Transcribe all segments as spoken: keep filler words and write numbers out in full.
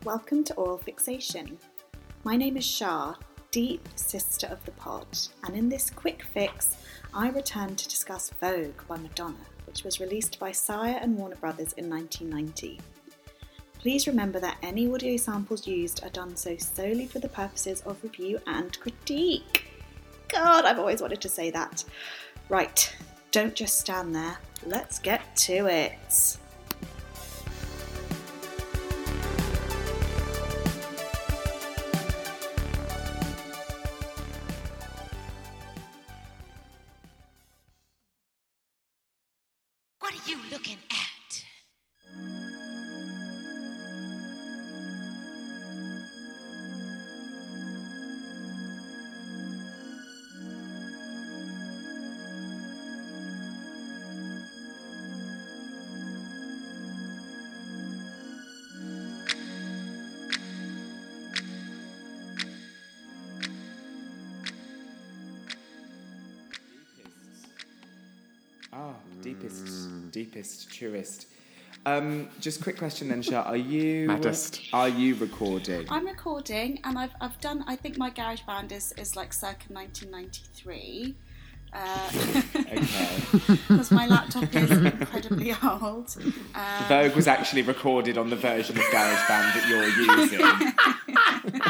welcome to Oral Fixation. My name is Shah, deep sister of the pod, and in this quick fix, I return to discuss Vogue by Madonna, which was released by Sire and Warner Brothers in nineteen ninety. Please remember that any audio samples used are done so solely for the purposes of review and critique. God, I've always wanted to say that. Right, don't just stand there. Let's get to it. What are you looking at? Ah, deepest, deepest, truest. Um, just quick question then, Shah. Are you Maddest. Are you recording? I'm recording, and I've I've done. I think my GarageBand is is like circa nineteen ninety-three. Uh, Okay. because my laptop is incredibly old. Um, Vogue was actually recorded on the version of GarageBand that you're using.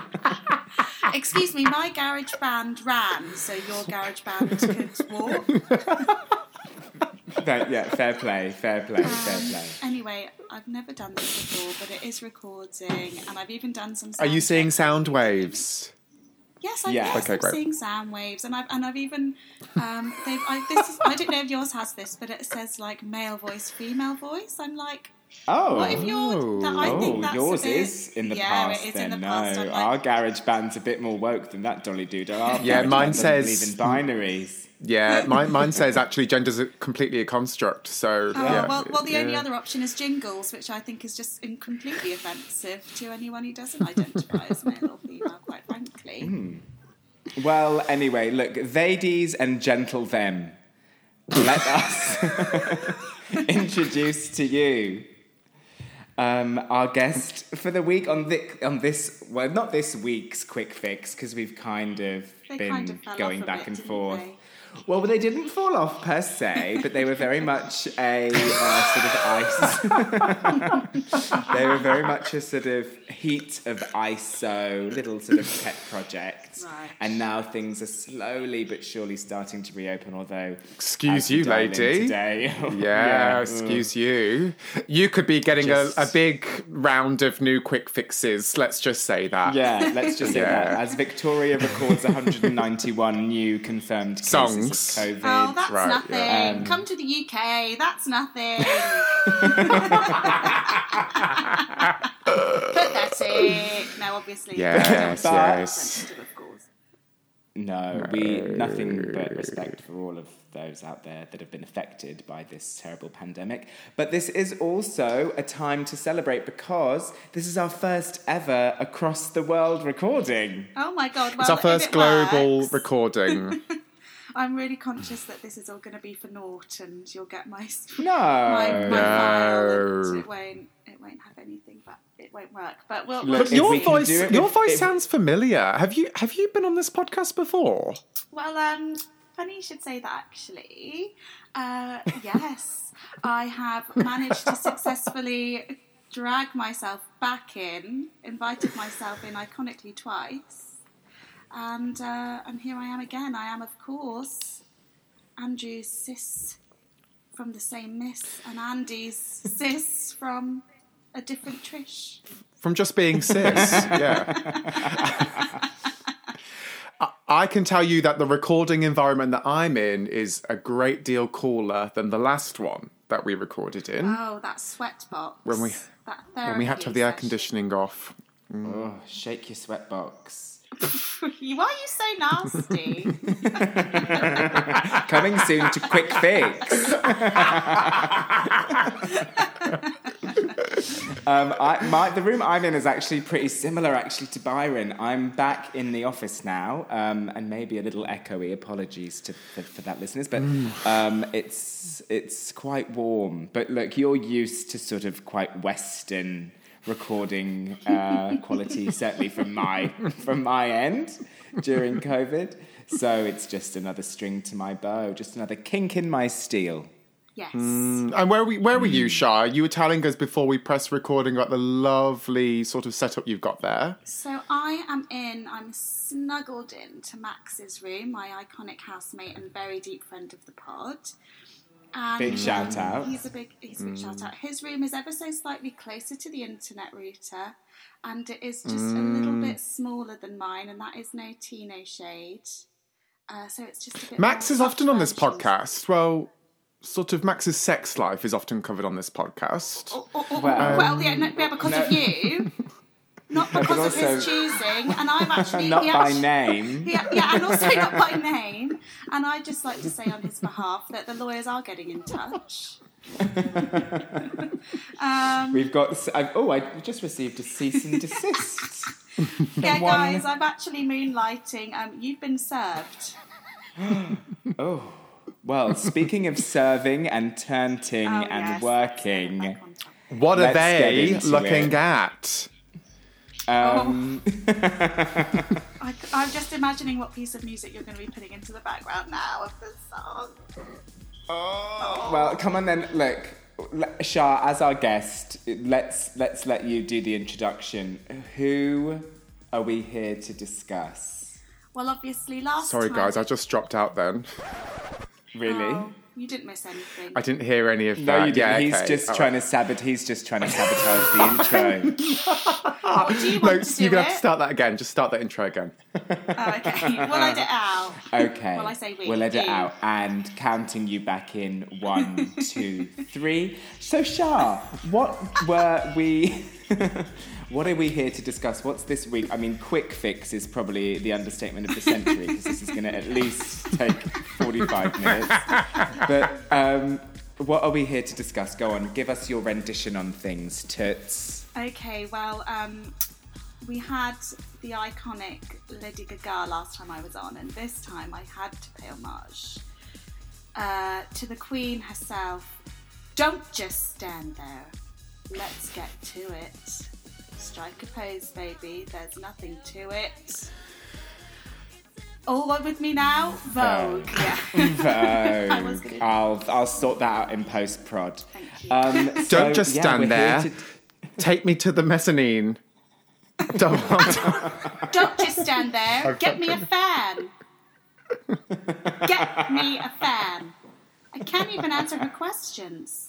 Excuse me, my GarageBand ran, so your GarageBand could walk. Fair, yeah, fair play, fair play, fair play. Anyway, I've never done this before, but it is recording, and I've even done some. Are you sound seeing checks. sound waves? Yes, I Yeah. yes, Okay, I'm great. seeing sound waves, and I've and I've even um, they've, I, this is, I don't know if yours has this, but it says like male voice, female voice. I'm like, Oh, what if you're? That, I think oh, that's yours a bit, is in the yeah, past. it is then in the no, past. I'm our like, GarageBand's a bit more woke than that Dolly Doodle. Our Yeah, GarageBand mine doesn't says- believe in binaries. Yeah, mine, mine says actually gender's a, completely a construct. So oh, yeah, well, well, the only yeah. other option is jingles, which I think is just in- completely offensive to anyone who doesn't identify as male or female. Quite frankly. Mm. Well, anyway, look, theydies and gentle them. Let us introduce to you um, our guest for the week on, the, on this, well, not this week's quick fix, because we've kind of They been kind of fell going off a back bit, and didn't forth. they? Well, they didn't fall off per se, but they were very much a uh, sort of ice. They were very much a sort of heat of I S O, little sort of pet project. Right. And now things are slowly but surely starting to reopen, although... Excuse as we you, dial in lady. Today, Yeah, mm. excuse you. You could be getting Just- a, a big round of new quick fixes. Let's just say that. Yeah, let's just say Yeah. that. As Victoria records one hundred ninety-one new confirmed cases Songs. of COVID. Oh, that's Right, nothing. yeah. Um, Come to the U K. That's nothing. Pathetic. No, obviously. Yes, But- yes. Sensitive, of course. No, we nothing but respect for all of those out there that have been affected by this terrible pandemic. But this is also a time to celebrate because this is our first ever across the world recording. Oh my God. Well, It's our if first it global works, recording. I'm really conscious that this is all going to be for naught, and you'll get my my, No. my No. file, and it won't it won't have anything, but it won't work. But we'll. Look, we'll But if your we can voice, do it your with- voice if- sounds familiar. Have you have you been on this podcast before? Well, um, funny you should say that, actually. Uh, yes, I have managed to successfully drag myself back in, invited myself in iconically twice, and uh, and here I am again. I am, of course, Andrew's sis from the same miss, and Andy's sis from a different Trish. From just being cis, yeah. I- I can tell you that the recording environment that I'm in is a great deal cooler than the last one that we recorded in. Oh, that sweat box. When we- that when we had to have the air therapy conditioning off. Oh, shake your sweatbox. session. Why are you so nasty? Coming soon to Quick Fix. um, I, my, the room I'm in is actually pretty similar, actually, to Byron. I'm back in the office now, um, and maybe a little echoey. Apologies to, for, for that, listeners, but um, it's it's quite warm. But look, you're used to sort of quite Western recording uh, quality, certainly from my from my end during COVID. So it's just another string to my bow, just another kink in my steel. Yes. Mm, and where, we, where were you, Shah? You were telling us before we pressed recording about the lovely sort of setup you've got there. So I am in, I'm snuggled in to Max's room, my iconic housemate and very deep friend of the pod. And Big shout out. He's a big, he's a big mm. shout out. His room is ever so slightly closer to the internet router, and it is just mm. a little bit smaller than mine, and that is no tea, no shade. Uh, so it's just a bit. Max is often on this podcast. Well, sort of Max's sex life is often covered on this podcast. Oh, oh, oh, well, well, yeah, no, yeah, because no. of you. Not because of also, his choosing, and I'm actually... Not he by actually, name. He, yeah, and also not by name. And I'd just like to say on his behalf that the lawyers are getting in touch. um, We've got... I've, oh, I just received a cease and desist. Yeah, one... guys, I'm actually moonlighting. Um, you've been served. Oh. Well, speaking of serving and turning oh, and yes, working... What are they looking it. at? Um, oh. I, I'm just imagining what piece of music you're going to be putting into the background now of this song. Oh. Well, come on then. Look, Shah, as our guest, let's let's let you do the introduction. Who are we here to discuss? Well, obviously, last Sorry, time... guys, I just dropped out then. Really? Oh, you didn't miss anything. I didn't hear any of that. No, you didn't. Yeah, he's okay. just All trying right. to sabotage. He's just trying to sabotage the intro. What do you want No, to do you're gonna it? have to start that again. Just start that intro again. Oh, okay. We'll edit it out. Okay. Well, I say we. We'll edit you. out and counting you back in one, two, three. So, Shah, what were we? What are we here to discuss? What's this week? I mean, quick fix is probably the understatement of the century because this is going to at least take forty-five minutes. But um, what are we here to discuss? Go on, give us your rendition on things, toots. Okay, well, um, we had the iconic Lady Gaga last time I was on, and this time I had to pay homage uh, to the Queen herself. Don't just stand there. Let's get to it. Strike a pose, baby. There's nothing to it. All one with me now? Vogue. Vogue. Yeah. Vogue. I'll I'll sort that out in post prod. Thank you. Um, so, Don't just yeah, stand there. To... Take me to the mezzanine. Don't. Don't just stand there. Get me a fan. Get me a fan. I can't even answer her questions.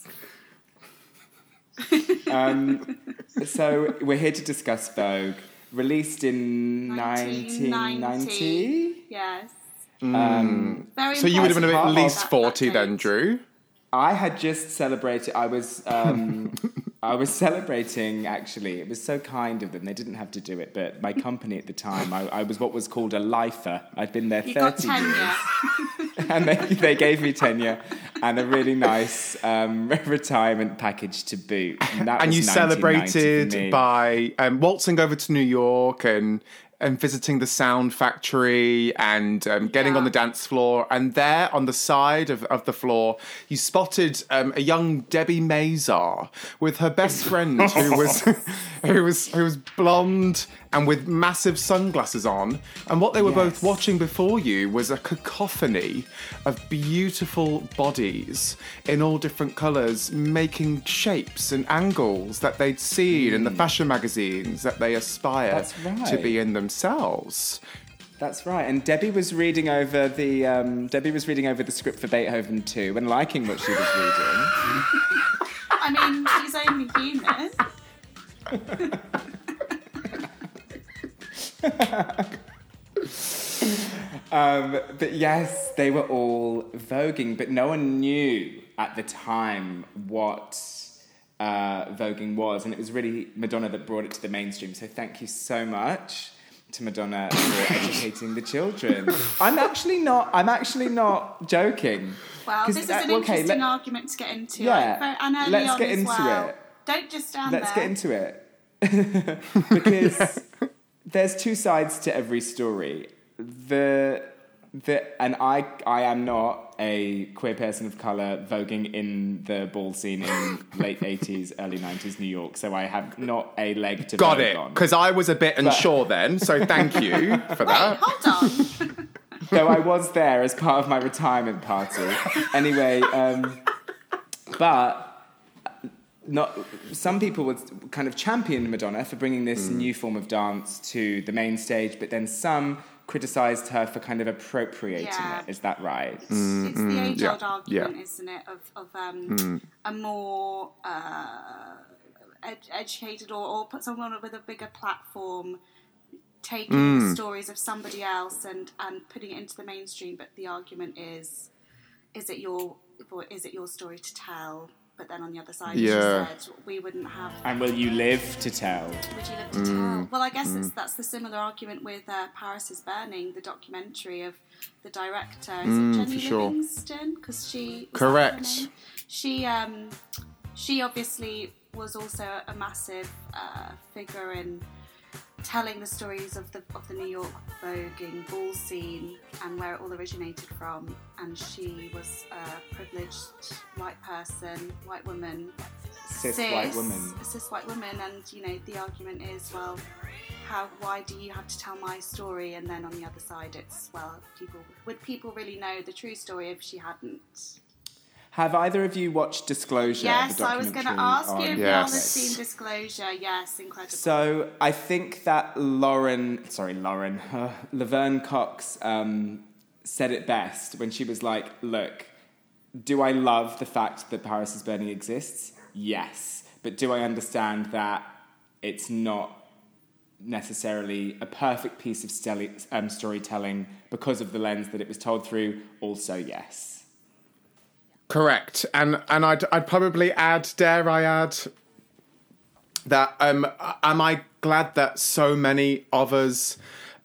um, so we're here to discuss Vogue, released in nineteen ninety. nineteen ninety. Yes. Um, Very So you would have been impressive at least that- forty that then, date. Drew. I had just celebrated. I was, um, I was celebrating. Actually, it was so kind of them. They didn't have to do it, but my company at the time, I, I was what was called a lifer. I'd been there You got thirty years, tenure. and they, they gave me tenure and a really nice um, retirement package to boot. And, that And was you nineteen ninety for celebrated me. by um, waltzing over to New York and and visiting the Sound Factory and um, getting Yeah. on the dance floor. And there on the side of, of the floor, you spotted um, a young Debbie Mazar with her best friend who was who was who was blonde and with massive sunglasses on. And what they were Yes. both watching before you was a cacophony of beautiful bodies in all different colours, making shapes and angles that they'd seen in the fashion magazines that they aspire That's right. to be in themselves. That's right. And Debbie was reading over the um, Debbie was reading over the script for Beethoven two and liking what she was reading. I mean, she's only human. um, but yes, they were all voguing, but no one knew at the time what uh, voguing was, and it was really Madonna that brought it to the mainstream. So thank you so much to Madonna for educating the children. I'm actually not. I'm actually not joking. Well, 'Cause, this is uh, an okay, interesting let- argument to get into. Yeah, Like, and early let's on get as into well. it. Don't just stand Let's there. get into it. Because there's two sides to every story. The The, and I, I am not a queer person of colour voguing in the ball scene in late eighties, early nineties New York, so I have not a leg to Got vogue it, on. because I was a bit unsure then, so thank you for that. Hold on. Though I was there as part of my retirement party. Anyway, um, but not some people would kind of champion Madonna for bringing this mm. new form of dance to the main stage, but then some criticised her for kind of appropriating Yeah. it. Is that right? It's, it's the age-old yeah, argument, yeah. isn't it, of, of um, a more uh, ed- educated or, or put someone with a bigger platform taking the stories of somebody else and, and putting it into the mainstream. But the argument is, is it your is it your story to tell? But then on the other side, Yeah. as you said, we wouldn't have... And will you live to tell? Would you live to tell? Well, I guess it's, that's the similar argument with uh, Paris is Burning, the documentary of the director. Is it Jenny for sure. Livingston? Because she... was Correct. that her name? She, um, she obviously was also a massive uh, figure in telling the stories of the of the New York voguing ball scene and where it all originated from. And she was a privileged white person, white woman, Cis, white woman. a cis white woman. And you know, the argument is, well, how why do you have to tell my story? And then on the other side, it's, well, people would people really know the true story if she hadn't? Have either of you watched Disclosure? Yes, the I was going to documentary ask you on if Yes. y'all had seen Disclosure. Yes, incredible. So I think that Lauren, sorry, Lauren, uh, Laverne Cox um, said it best when she was like, look, do I love the fact that Paris is Burning exists? Yes. But do I understand that it's not necessarily a perfect piece of steli- um, storytelling because of the lens that it was told through? Also, yes. Correct, and and I'd I'd probably add, dare I add, that um am I glad that so many of us,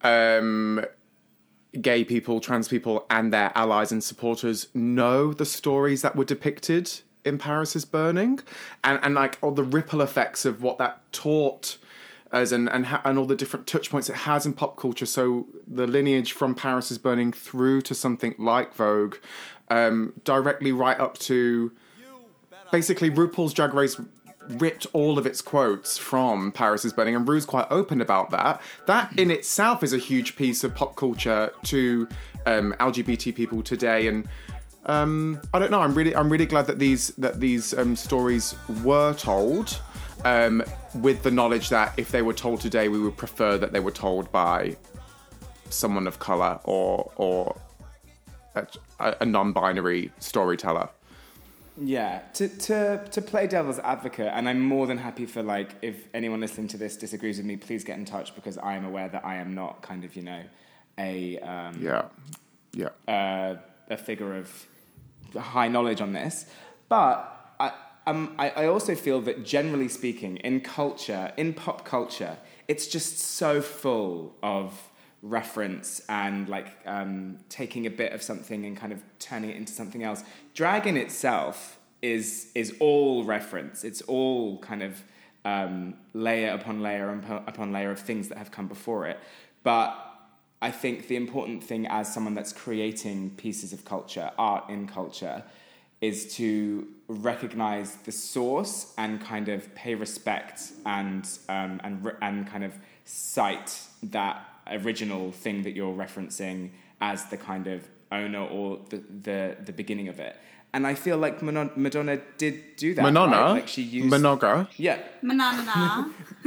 um, gay people, trans people, and their allies and supporters know the stories that were depicted in Paris is Burning, and and like all the ripple effects of what that taught us, and and ha- and all the different touch points it has in pop culture. So the lineage from Paris is Burning through to something like Vogue. Um, directly right up to basically RuPaul's Drag Race ripped all of its quotes from Paris is Burning, and Ru's quite open about that. That in itself is a huge piece of pop culture to um, L G B T people today, and um, I don't know. I'm really, I'm really glad that these that these um, stories were told, um, with the knowledge that if they were told today, we would prefer that they were told by someone of color or or. A, a non-binary storyteller. Yeah, to, to to play devil's advocate, and I'm more than happy for, like, if anyone listening to this disagrees with me, please get in touch, because I am aware that I am not kind of, you know, a um, Yeah, yeah. uh, a figure of high knowledge on this. But I, um, I I also feel that generally speaking, in culture, in pop culture, it's just so full of reference and like um, taking a bit of something and kind of turning it into something else. Drag in itself is is all reference. It's all kind of um, layer upon layer upon, upon layer of things that have come before it. But I think the important thing as someone that's creating pieces of culture, art in culture, is to recognize the source and kind of pay respect and um, and and kind of cite that original thing that you're referencing as the kind of owner or the the, the beginning of it. And I feel like Madonna did do that. Madonna? Right? Like she used... Manoga? Yeah. Manana.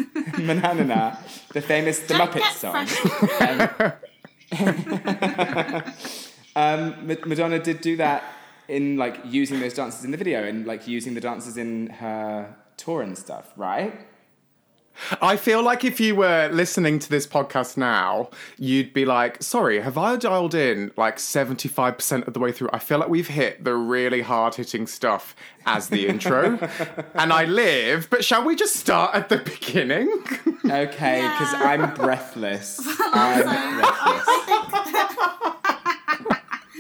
Manana, the famous The Don't Muppets get song. um, um, Madonna did do that in like using those dances in the video and like using the dances in her tour and stuff, right? I feel like if you were listening to this podcast now, you'd be like, sorry, have I dialed in like seventy-five percent of the way through? I feel like we've hit the really hard-hitting stuff as the intro. And I live, but shall we just start at the beginning? Okay, because Yeah. I'm breathless. I'm breathless. I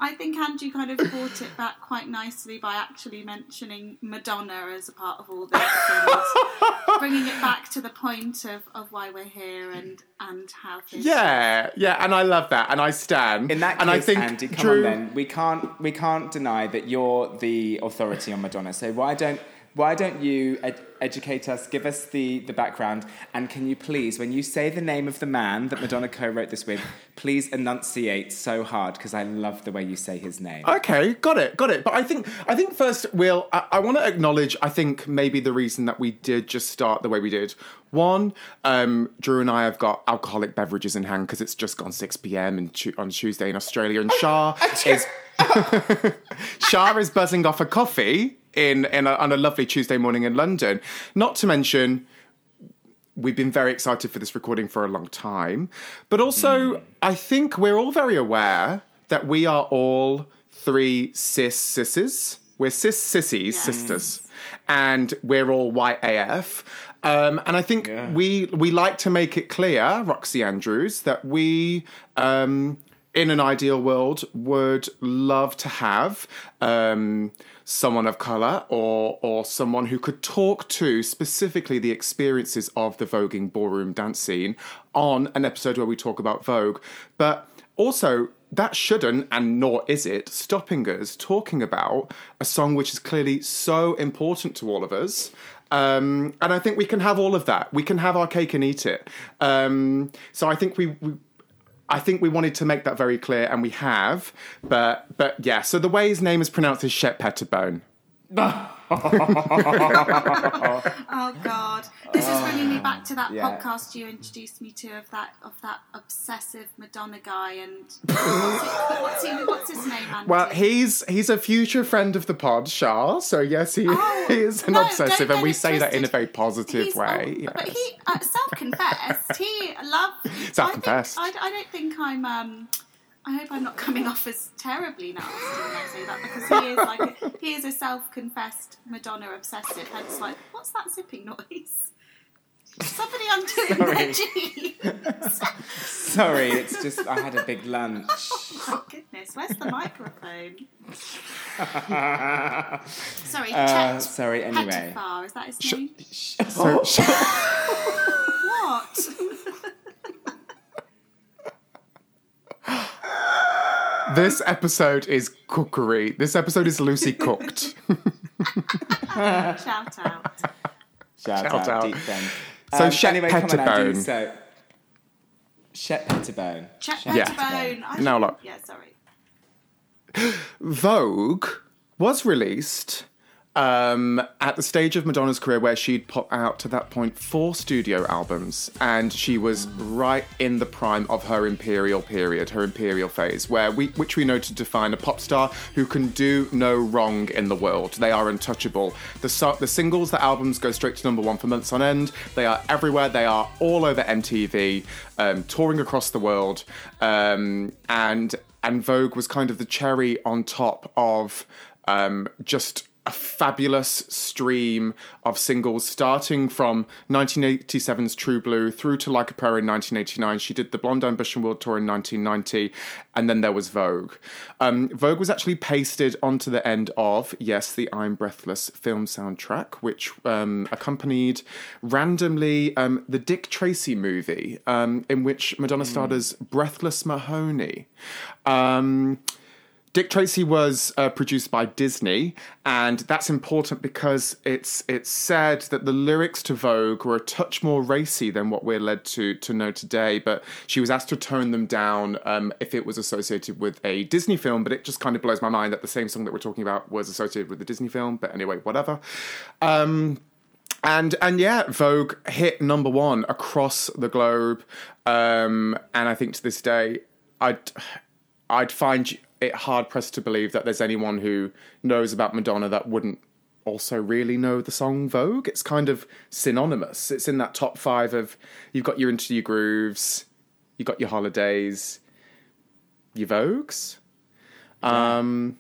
I think Andrew kind of brought it back quite nicely by actually mentioning Madonna as a part of all this, and bringing it back to the point of, of why we're here and and how things. Yeah, yeah, and I love that, and I stand. In that and case, I think Andy, come Drew, on then. We can't we can't deny that you're the authority on Madonna. So why don't why don't you ed- educate us, give us the, the background, and can you please, when you say the name of the man that Madonna co-wrote this with, please enunciate so hard, because I love the way you say his name. Okay, got it, got it. But I think I think first, Will, I, I want to acknowledge, I think maybe the reason that we did just start the way we did. One, um, Drew and I have got alcoholic beverages in hand because it's just gone six p.m. In tu- on Tuesday in Australia, and Shah is Shah is buzzing off a coffee in, in a, on a lovely Tuesday morning in London. Not to mention, we've been very excited for this recording for a long time. But also, mm. I think we're all very aware that we are all three cis sisses. We're cis sissies, yes. sisters. And we're all white A F. Um, and I think yeah. we we like to make it clear, Roxy Andrews, that we... Um, in an ideal world, would love to have um, someone of colour or or someone who could talk to specifically the experiences of the voguing ballroom dance scene on an episode where we talk about Vogue. But also, that shouldn't, and nor is it, stopping us talking about a song which is clearly so important to all of us. Um, and I think we can have all of that. We can have our cake and eat it. Um, so I think we... we I think we wanted to make that very clear, and we have. But, but yeah, so the way his name is pronounced is Shep Pettibone. Oh God, this is bringing me back to that yeah. podcast you introduced me to of that of that obsessive Madonna guy. And what's, it, what's, he, what's his name, Andy? Well, he's he's a future friend of the pod, Shah. So yes, he, oh, he is an no, obsessive, and we say twisted. that in a very positive he's, way. Oh, yes. But he uh, self-confessed. He loved. Self-confessed. I, think, I, I don't think I'm. Um, I hope I'm not coming off as terribly nasty when I say that, because he is like a, he is a self-confessed Madonna obsessive. Hence, like, what's that zipping noise? Somebody undoing their jeans. Sorry, it's just I had a big lunch. Oh my goodness, where's the microphone? Sorry, uh, Chet sorry. Anyway, Pettifar, is that his name? Sh- so, sh- What? This episode is cookery. This episode is Lucy cooked. Shout out. Shout, Shout out, out. deep friend. So um, Shep anyway, come on, Andrew. Pettibone. So Shep Pettibone. Chet Shep Yeah. Pettibone. I Now should- look. Yeah, sorry. Vogue was released um, at the stage of Madonna's career where she'd put out, to that point, four studio albums. And she was right in the prime of her imperial period, her imperial phase, where we, which we know to define a pop star who can do no wrong in the world. They are untouchable. The, so- the singles, the albums go straight to number one for months on end. They are everywhere. They are all over M T V, um, touring across the world. Um, and, and Vogue was kind of the cherry on top of um, just... a fabulous stream of singles, starting from nineteen eighty-seven's True Blue through to Like a Prayer in nineteen eighty-nine. She did the Blonde Ambition World Tour in nineteen ninety, and then there was Vogue. Um, Vogue was actually pasted onto the end of, yes, the I'm Breathless film soundtrack, which um, accompanied randomly um, the Dick Tracy movie, um, in which Madonna starred as Breathless Mahoney. Um... Dick Tracy was uh, produced by Disney, and that's important because it's it's said that the lyrics to Vogue were a touch more racy than what we're led to to know today, but she was asked to tone them down um, if it was associated with a Disney film, but it just kind of blows my mind that the same song that we're talking about was associated with the Disney film, but anyway, whatever. Um, and and yeah, Vogue hit number one across the globe, um, and I think to this day, I'd, I'd find... it hard pressed to believe that there's anyone who knows about Madonna that wouldn't also really know the song Vogue. It's kind of synonymous. It's in that top five of, you've got your Into Your Grooves, you've got your Holidays, your Vogues. Yeah. Um,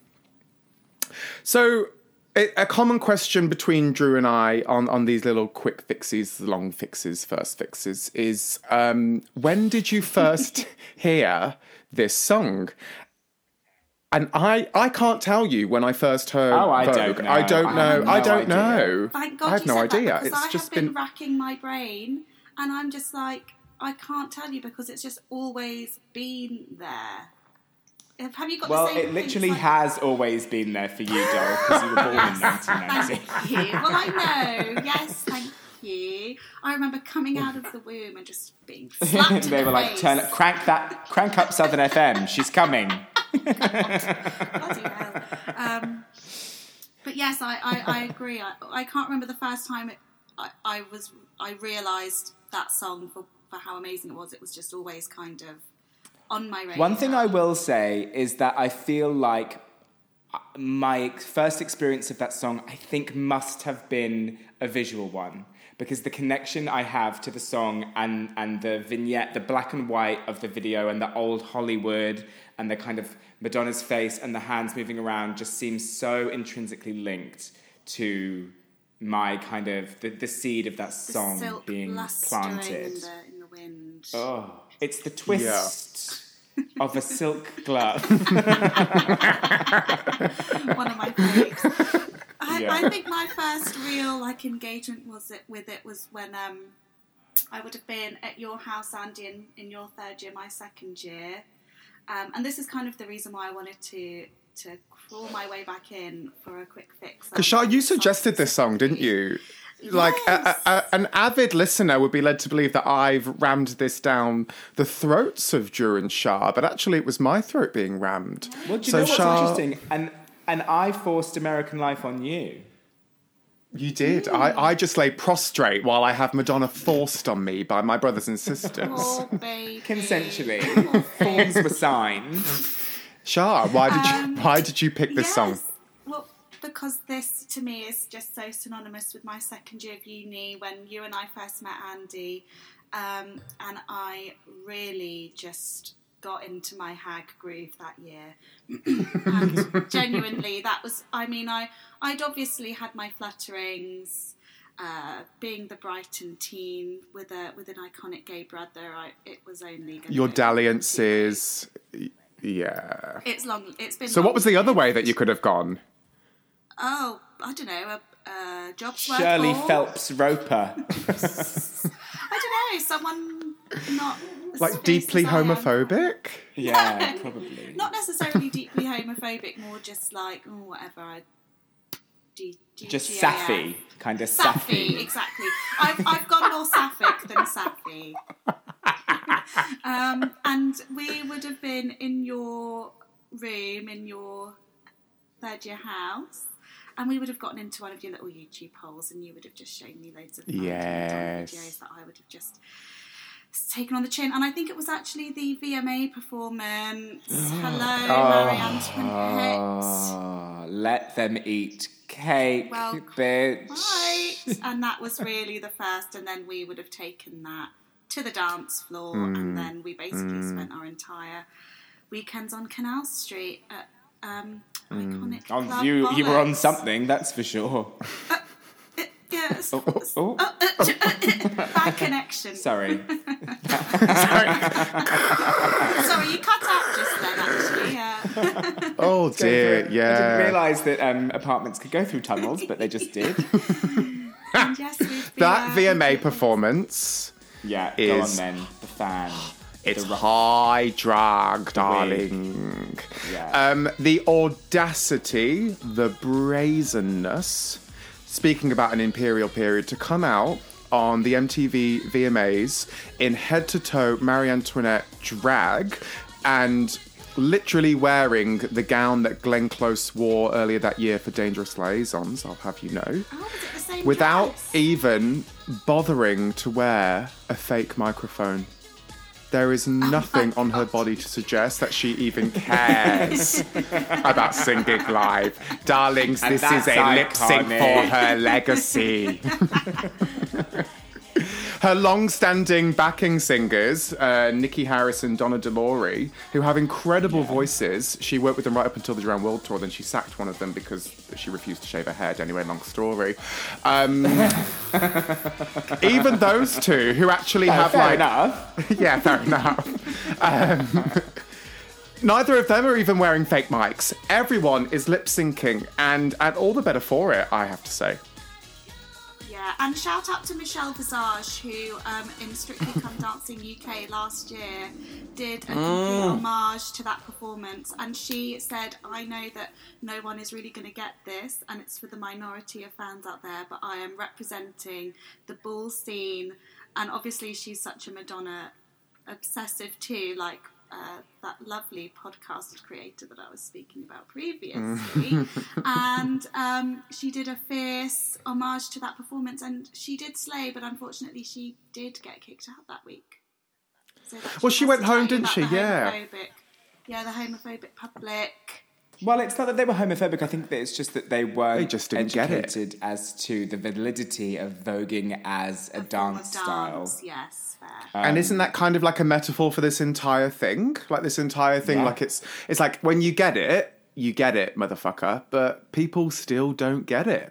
so it, a common question between Drew and I on, on these little quick fixes, the long fixes, first fixes, is um, when did you first hear this song? And I, I can't tell you when I first heard Oh, I Vogue. don't know. I don't I know. have no I don't idea. know. Thank God I have you no said that, idea. because It's I just have been, been racking my brain, and I'm just like, I can't tell you because it's just always been there. Have have you got Well, the same it literally things, like- has always been there for you, Dol, because you were born in nineteen ninety. Thank you. Well, I know. Yes, thank you. I remember coming out of the womb and just being slapped in They the were like, face. turn, crank that, crank up Southern F M. She's coming. Bloody hell. Um, but yes, I, I, I agree. I, I can't remember the first time it, I, I was I realised that song for, for how amazing it was. It was just always kind of on my radar. One thing I will say is that I feel like my first experience of that song, I think, must have been a visual one, because the connection I have to the song and, and the vignette, the black and white of the video and the old Hollywood and the kind of Madonna's face and the hands moving around just seems so intrinsically linked to my kind of, the, the seed of that The song silk being blustering planted. in the, in the wind. Oh, it's the twist of a silk glove. One of my faves. I, Yeah. I think my first real like engagement was it with it was when um, I would have been at your house, Andy, in, in your third year, my second year, um, and this is kind of the reason why I wanted to to crawl my way back in for a quick fix. Because Shah, you suggested this song, didn't you? Like a, Yes. a, a, an avid listener would be led to believe that I've rammed this down the throats of Drew and Shah, but actually it was my throat being rammed. Well, do you So know what's Shah- interesting? And and I forced American Life on you. You did. I, I just lay prostrate while I have Madonna forced on me by my brothers and sisters. Oh, baby. Consensually. Forms were signed. Shah, why did Um, you why did you pick this yes. song? Well, because this to me is just so synonymous with my second year of uni when you and I first met, Andy, um, and I really just got into my hag groove that year. And genuinely, that was, I mean, I, I'd obviously had my flutterings, uh, being the Brighton teen with a with an iconic gay brother. I, it was only gonna Your go dalliances. y- Yeah. It's long. It's been. So what long was the other lived. way that you could have gone? Oh, I don't know. A, a job's worth Shirley more. Phelps Roper. I don't know. Someone not as Like fierce deeply as I am. homophobic? Yeah, probably. Not necessarily deeply homophobic. More just like oh, whatever. I. D, D, Just G A F. sappy. Kind of Sappy, sappy. exactly. I've I've gone more sapphic than sappy. um, and we would have been in your room in your third year house, and we would have gotten into one of your little YouTube holes, and you would have just shown me loads of fun Yes. videos that I would have just taken on the chin. And I think it was actually the V M A performance. Hello, Marie Antoinette. Oh, let them eat cake, Well, bitch. Right. And that was really the first, and then we would have taken that to the dance floor, Hmm. and then we basically spent our entire weekends on Canal Street at um, iconic Oh, Club you, you were on Bollocks. something, that's for sure. Yes. Oh, oh, oh. Bad connection. Sorry. Sorry, you cut out just then, actually. Yeah. Oh Go dear, for it. I yeah. didn't realise that um, apartments could go through tunnels, but they just did. And yes, we'd be, That uh, V M A we'd be- performance, Yeah, go on Is- then. The fan. it's The rock- high drag, darling. Yeah. Um, the audacity, the brazenness, speaking about an imperial period, to come out on the M T V V M As in head-to-toe Marie Antoinette drag and literally wearing the gown that Glenn Close wore earlier that year for Dangerous Liaisons, I'll have you know, Oh, was it the same without dress? even bothering to wear a fake microphone. There is nothing on her body to suggest that she even cares about singing live. Darlings, And this that's is a lip sync iconic. for her legacy. Her long-standing backing singers, uh, Nikki Harris and Donna DeLaury, who have incredible voices. She worked with them right up until the Drown World Tour, then she sacked one of them because she refused to shave her head. Anyway, long story. Um, even those two, who actually Oh, have fair like... enough. Yeah, fair enough. Um, Neither of them are even wearing fake mics. Everyone is lip syncing, and and all the better for it, I have to say. Yeah, and shout out to Michelle Visage, who um, in Strictly Come Dancing U K last year did a complete Mm. homage to that performance. And she said, I know that no one is really going to get this, and it's for the minority of fans out there, but I am representing the ball scene. And obviously she's such a Madonna obsessive too, like uh, that lovely podcast creator that I was speaking about previously. and um, she did a fierce homage to that performance, and she did slay, but unfortunately she did get kicked out that week. So that Well, she has went to tell home, you didn't about she? the Yeah. homophobic- Yeah, the homophobic public. Well, it's not that they were homophobic. I think that it's just that they weren't They just didn't get it. educated as to the validity of voguing as a, A form dance of style. dance, yes, fair. And isn't that kind of like a metaphor for this entire thing? Like this entire thing, Yeah. like it's it's like when you get it, you get it, motherfucker. But people still don't get it.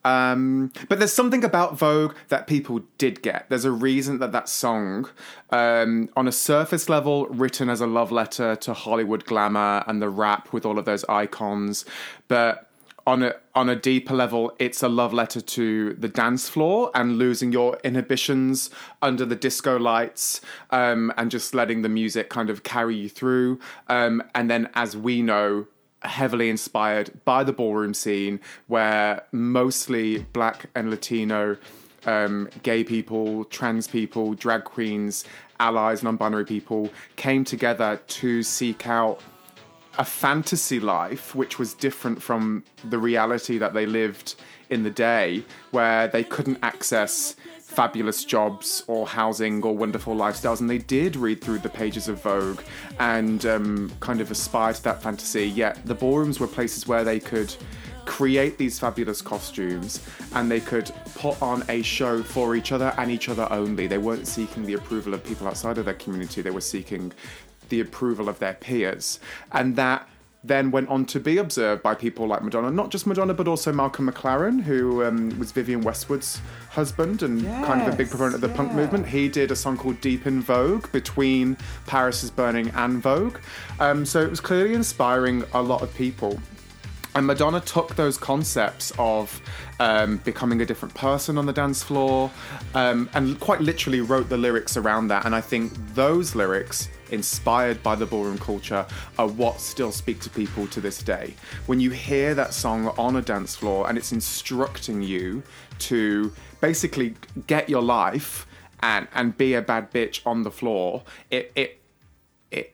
Um, but there's something about Vogue that people did get. There's a reason that that song, um, on a surface level, written as a love letter to Hollywood glamour and the rap with all of those icons, but on a on a deeper level, it's a love letter to the dance floor and losing your inhibitions under the disco lights, um, and just letting the music kind of carry you through. Um, and then, as we know, heavily inspired by the ballroom scene, where mostly Black and Latino, um, gay people, trans people, drag queens, allies, non-binary people came together to seek out a fantasy life which was different from the reality that they lived in the day, where they couldn't access fabulous jobs or housing or wonderful lifestyles, and they did read through the pages of Vogue and um, kind of aspire to that fantasy. Yet the ballrooms were places where they could create these fabulous costumes and they could put on a show for each other and each other only. They weren't seeking the approval of people outside of their community, they were seeking the approval of their peers. And that then went on to be observed by people like Madonna, not just Madonna, but also Malcolm McLaren, who um, was Vivienne Westwood's husband and kind of a big Yes, proponent of the punk yeah. movement. He did a song called Deep in Vogue between Paris is Burning and Vogue. Um, so it was clearly inspiring a lot of people. And Madonna took those concepts of um, becoming a different person on the dance floor, um, and quite literally wrote the lyrics around that. And I think those lyrics, inspired by the ballroom culture, are what still speak to people to this day. When you hear that song on a dance floor and it's instructing you to basically get your life and, and be a bad bitch on the floor, it it it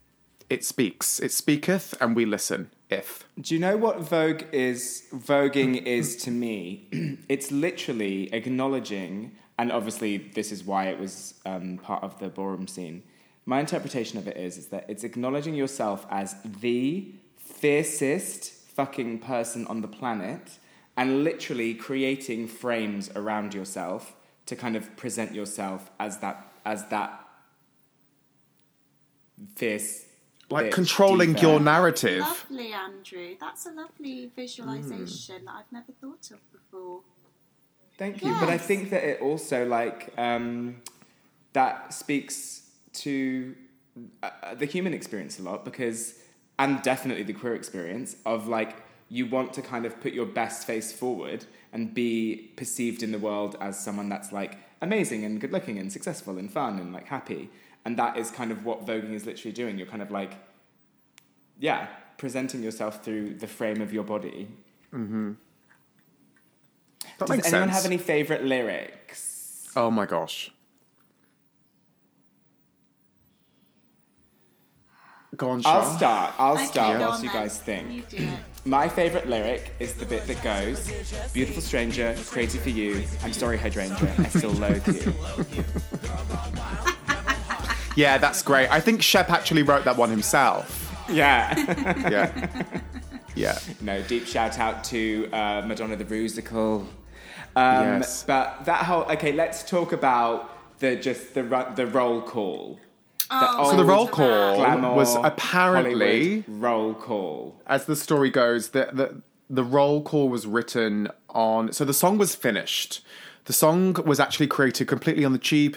it speaks. It speaketh, and we listen. If. Do you know what Vogue is? Voguing is to me. It's literally acknowledging, and obviously this is why it was um, part of the ballroom scene. My interpretation of it is, is that it's acknowledging yourself as the fiercest fucking person on the planet, and literally creating frames around yourself to kind of present yourself as that as that fierce. Like bitch, controlling diva. your narrative. Lovely, Andrew. That's a lovely visualisation that I've never thought of before. Thank you, but I Yes. think that it also like um, that speaks to uh, the human experience a lot, because, and definitely the queer experience of like you want to kind of put your best face forward and be perceived in the world as someone that's like amazing and good looking and successful and fun and like happy. And that is kind of what voguing is literally doing. You're kind of like, yeah, presenting yourself through the frame of your body. Mm-hmm. That Does makes anyone sense. have any favourite lyrics? Oh my gosh. Go on, I'll Shah. start. I'll Okay, start go whilst on you then. guys think. You do it. My favourite lyric is the bit that goes, "Beautiful stranger, crazy for you. I'm sorry, hydrangea. I still loathe you." Yeah, that's great. I think Shep actually wrote that one himself. Yeah. Yeah. Yeah. No, deep shout out to uh, Madonna the Rusical. Um, Yes. But that whole okay, let's talk about the just the ru- the roll call. Oh, So the old roll call Glamour was apparently, Hollywood roll call. as the story goes, the, the the roll call was written on. So the song was finished. The song was actually created completely on the cheap. It was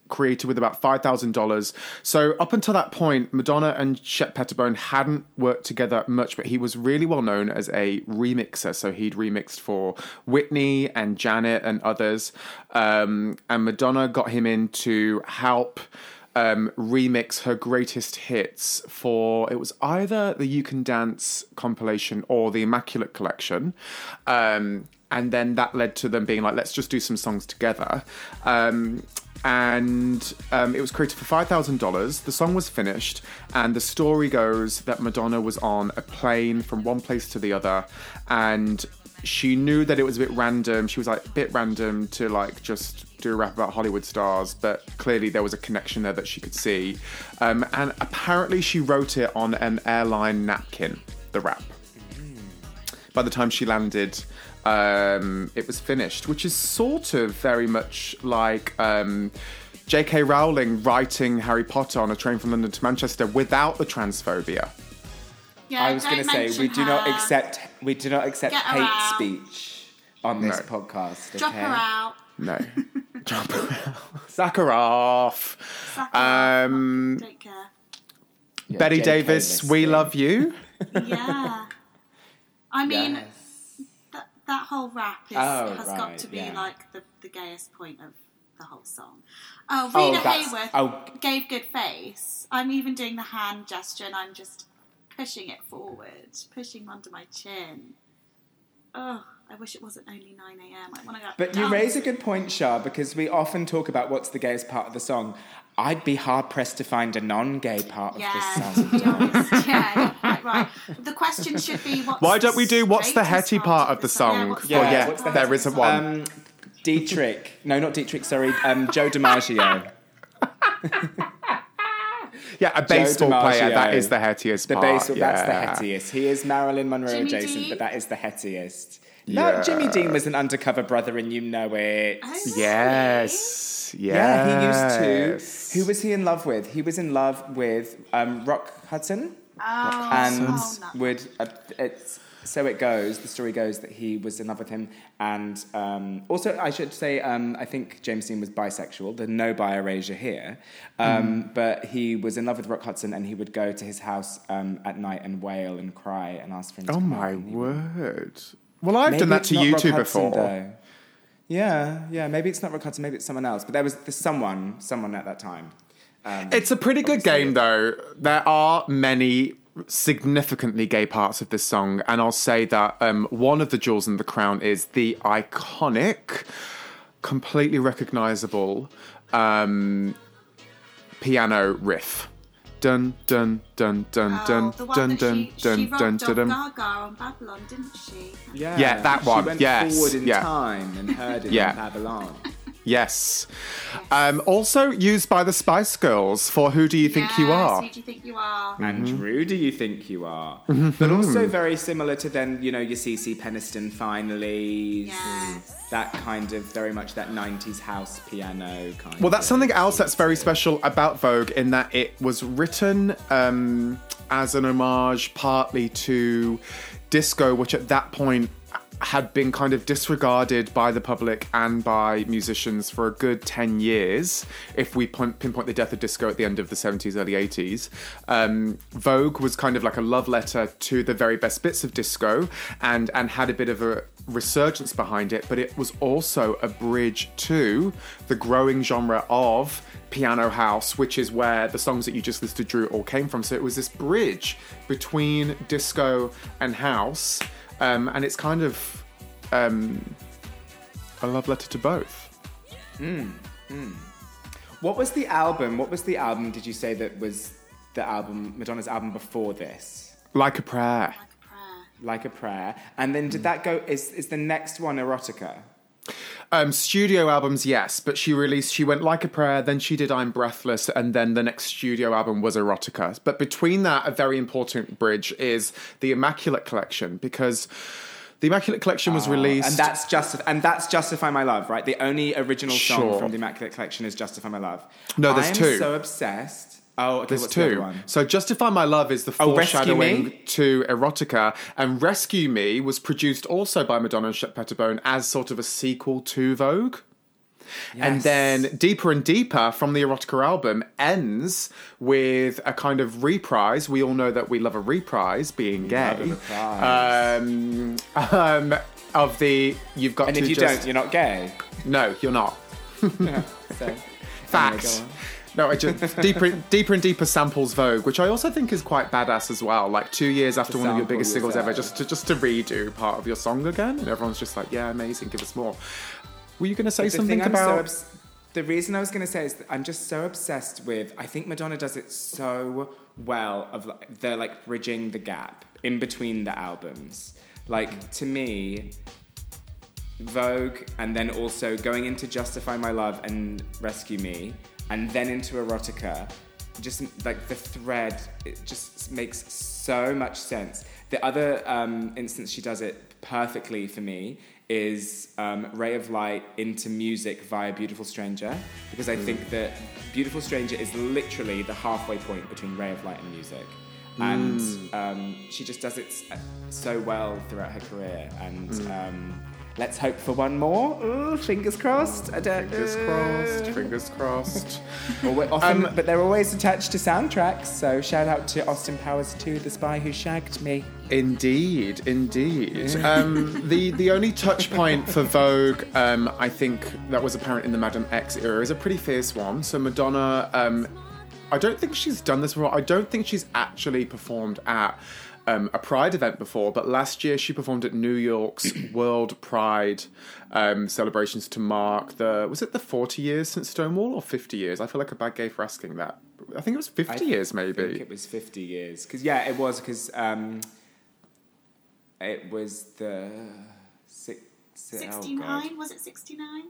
created with about five thousand dollars. So up until that point, Madonna and Shep Pettibone hadn't worked together much, but he was really well known as a remixer. So he'd remixed for Whitney and Janet and others. Um, and Madonna got him in to help um, remix her greatest hits for, it was either the You Can Dance compilation or the Immaculate Collection. Um, and then that led to them being like, let's just do some songs together. Um, and um, it was created for five thousand dollars. The song was finished, and the story goes that Madonna was on a plane from one place to the other, and she knew that it was a bit random. She was like, a bit random to like just do a rap about Hollywood stars, but clearly there was a connection there that she could see. Um, and apparently she wrote it on an airline napkin, the rap. By the time she landed, um, it was finished, which is sort of very much like um, J K Rowling writing Harry Potter on a train from London to Manchester without the transphobia. Yeah, I was going to don't say we mention do not her. accept we do not accept Get her hate out. speech on this No. podcast. Drop okay? her out. No. Drop her out. Sack her off. Sack her off. Um, Don't care. Yeah, Betty J K Davis, we listening. love you. Yeah. I mean, Yes. that, that whole rap is, Oh, has right, got to be yeah. like the, the gayest point of the whole song. Oh, Oh, Rita that's- Hayworth oh. gave good face. I'm even doing the hand gesture and I'm just pushing it forward, pushing under my chin. Oh, I wish it wasn't only nine a.m. I want to go. But you dance. raise a good point, Shah, because we often talk about what's the gayest part of the song. I'd be hard pressed to find a non-gay part Yeah, of to this be song. honest. Yeah, you're quite right. The question should be what's Why don't we do what's the straightest hetty part of the song? what's Yeah, Oh, yeah, what's the there hetty isn't part? one. Um, Dietrich, no, not Dietrich. Sorry, um, Joe DiMaggio. Yeah, a baseball DiMaggio. player, that is the hettiest The part. baseball, yeah. that's the hettiest. He is Marilyn Monroe Jimmy adjacent, Dean? but that is the hettiest. Yeah. No, Jimmy Dean was an undercover brother, and you know it. Oh, really? Yes. Yes. Yeah, he used to. Who was he in love with? He was in love with um, Rock Hudson, Oh, and oh, no. would uh, it's so it goes. The story goes that he was in love with him, and um, also I should say um, I think James Dean was bisexual. There's no bi erasure here, um, but he was in love with Rock Hudson, and he would go to his house um, at night and wail and cry and ask for him. to Oh come my over, and he would- word. Well, I've Maybe done that it's to not you Rock two Hudson, before. though. Yeah, yeah. Maybe it's not Rock Hudson. Maybe it's someone else. But there was there's someone, someone at that time. Um, It's a pretty good obviously- game, though. There are many significantly gay parts of this song, and I'll say that um, one of the jewels in the crown is the iconic, completely recognisable um, piano riff. Dun dun dun dun Oh, dun the one dun that dun she, dun she dun rocked dun on dun. Gaga on Babylon, didn't she? Yeah, Yeah, that one, She went yes, forward in yeah. time and heard it Yeah. in Babylon. Yes. Um, also used by the Spice Girls for Who Do You Think You Yes, Are? Who do you think you are? And Mm-hmm. who do you think you are? But also very similar to then, you know, your C C Peniston finally. Yes. That kind of very much that nineties house piano kind Well, that's of something else that's very thing. special about Vogue in that it was written um, as an homage partly to disco, which at that point had been kind of disregarded by the public and by musicians for a good ten years, if we pin- pinpoint the death of disco at the end of the seventies, early eighties. Um, Vogue was kind of like a love letter to the very best bits of disco and, and had a bit of a resurgence behind it, but it was also a bridge to the growing genre of piano house, which is where the songs that you just listed, Drew, all came from. So it was this bridge between disco and house. Um, and it's kind of um, a love letter to both. What was the album? What was the album, did you say, that was the album, Madonna's album before this? Like a prayer. Like a prayer. Like a Prayer. And then did that go, is, is the next one Erotica? Um, studio albums, yes, but she released, she went Like a Prayer, then she did I'm Breathless, and then the next studio album was Erotica. But between that, a very important bridge is the Immaculate Collection, because the Immaculate Collection was released... And that's Justif- and that's Justify My Love, right? The only original song Sure. from the Immaculate Collection is Justify My Love. No, there's I am two. so obsessed. Oh, okay, There's what's the other two. one? So Justify My Love is the Oh, Rescue foreshadowing Me? to Erotica, and Rescue Me was produced also by Madonna and Shep Pettibone as sort of a sequel to Vogue. And then Deeper and Deeper from the Erotica album ends with a kind of reprise. We all know that we love a reprise, being gay. Love a reprise. Um, um, of the you've got And to if you just... don't, you're not gay. No, you're not. Yeah, so, Fact. anyway, No, I just deeper, deeper and deeper samples Vogue, which I also think is quite badass as well. Like two years after To one of your sample biggest singles ever, yourself. just to just to redo part of your song again, and everyone's just like, "Yeah, amazing, give us more." Were you going to say The something thing I'm about? so obs- the reason I was going to say is that I'm just so obsessed with. I think Madonna does it so well of like, the like bridging the gap in between the albums. Like to me, Vogue, and then also going into Justify My Love and Rescue Me, and then into Erotica. Just like the thread, it just makes so much sense. The other um, instance she does it perfectly for me is um, Ray of Light into music via Beautiful Stranger, because I think that Beautiful Stranger is literally the halfway point between Ray of Light and music. And um, she just does it s- so well throughout her career. And um, let's hope for one more. Ooh, fingers crossed. I don't Fingers crossed. Fingers crossed. Well, we're often, Um, but they're always attached to soundtracks. So shout out to Austin Powers two, The Spy Who Shagged Me. Indeed, indeed. Um, the the only touch point for Vogue, um, I think that was apparent in the Madame X era, is a pretty fierce one. So Madonna, um, I don't think she's done this before. I don't think she's actually performed at um, a Pride event before, but last year she performed at New York's World Pride um, celebrations to mark the, was it the forty years since Stonewall or fifty years? I feel like a bad gay for asking that. I think it was fifty I years maybe. I think it was fifty years. Because, yeah, it was, because um, it was the... Six, oh, God. sixty-nine? Was it sixty-nine?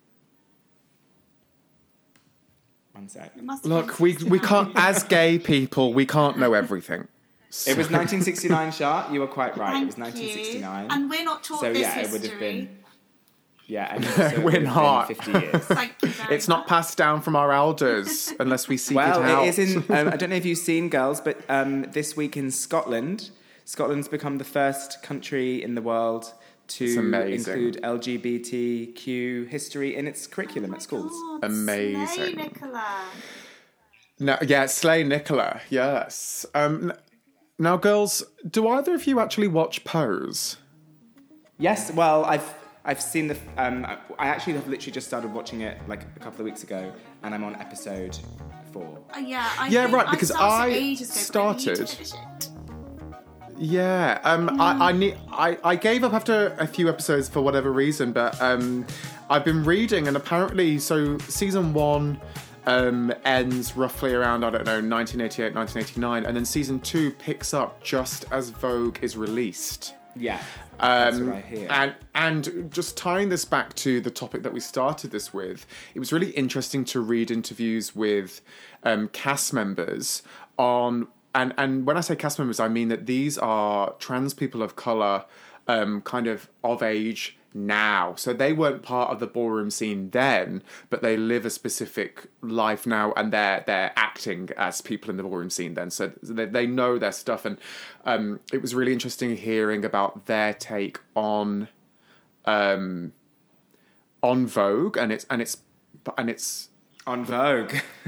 One sec. It must have Look, been we we sixty-nine. can't, as gay people, we can't know everything. It was nineteen sixty-nine, Shah. You were quite right. Thank it was nineteen sixty-nine. you. And we're not taught So, this yeah, it history. would have been... Yeah, and also it We're would have been not. fifty years. Thank you very It's not much. passed down from our elders unless we seek Well, it out. it is in. Um, I don't know if you've seen, girls, but um, this week in Scotland, Scotland's become the first country in the world It's to amazing. include L G B T Q history in its curriculum Oh at schools. my God, Amazing. Slay, Nicola. No, yeah, Slay Nicola, yes. Um, n- now, girls, do either of you actually watch Pose? Yes, well, I've I've seen the. Um, I I actually have literally just started watching it like a couple of weeks ago, and I'm on episode four. Uh, yeah, I Yeah, think right, because started I ages ago, but I need to started- finish it. Yeah, um, I I, ne- I I gave up after a few episodes for whatever reason, but um, I've been reading, and apparently, so season one um, ends roughly around, I don't know, nineteen eighty-eight, nineteen eighty-nine, and then season two picks up just as Vogue is released. Yeah, that's Um, what I hear. and and just tying this back to the topic that we started this with, it was really interesting to read interviews with um, cast members on, and and when I say cast members, I mean that these are trans people of color, um, kind of of age now. So they weren't part of the ballroom scene then, but they live a specific life now, and they're they're acting as people in the ballroom scene then. So they, they know their stuff, and um, it was really interesting hearing about their take on um, on Vogue, and it's and it's and it's on Vogue.